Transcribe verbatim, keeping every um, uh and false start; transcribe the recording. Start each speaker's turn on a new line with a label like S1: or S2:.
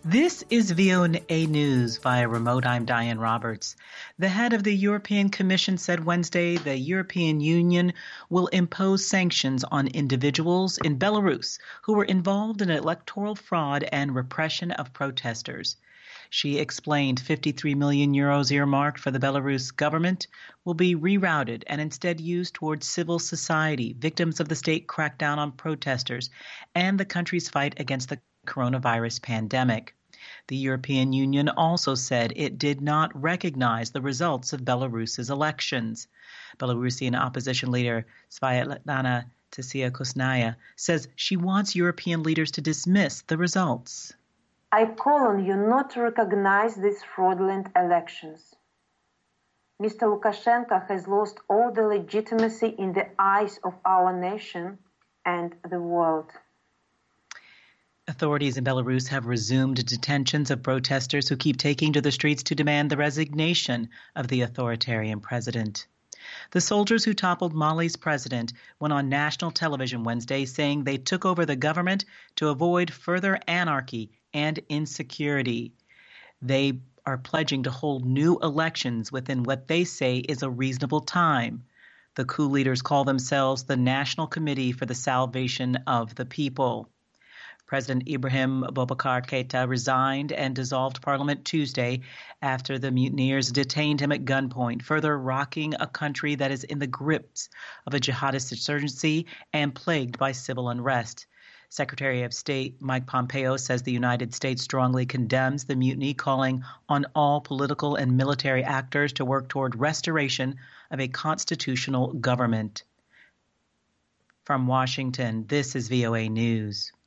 S1: This is V O A News via remote. I'm Diane Roberts. The head of the European Commission said Wednesday the European Union will impose sanctions on individuals in Belarus who were involved in electoral fraud and repression of protesters. She explained fifty-three million euros earmarked for the Belarus government will be rerouted and instead used towards civil society, victims of the state crackdown on protesters, and the country's fight against the coronavirus pandemic. The European Union also said it did not recognize the results of Belarus's elections. Belarusian opposition leader Svyatlana Tsikhanouskaya says she wants European leaders to dismiss the results.
S2: I call on you not to recognize these fraudulent elections. Mister Lukashenko has lost all the legitimacy in the eyes of our nation and the world.
S1: Authorities in Belarus have resumed detentions of protesters who keep taking to the streets to demand the resignation of the authoritarian president. The soldiers who toppled Mali's president went on national television Wednesday saying they took over the government to avoid further anarchy and insecurity. They are pledging to hold new elections within what they say is a reasonable time. The coup leaders call themselves the National Committee for the Salvation of the People. President Ibrahim Boubacar Keita resigned and dissolved parliament Tuesday after the mutineers detained him at gunpoint, further rocking a country that is in the grips of a jihadist insurgency and plagued by civil unrest. Secretary of State Mike Pompeo says the United States strongly condemns the mutiny, calling on all political and military actors to work toward restoration of a constitutional government. From Washington, this is V O A News.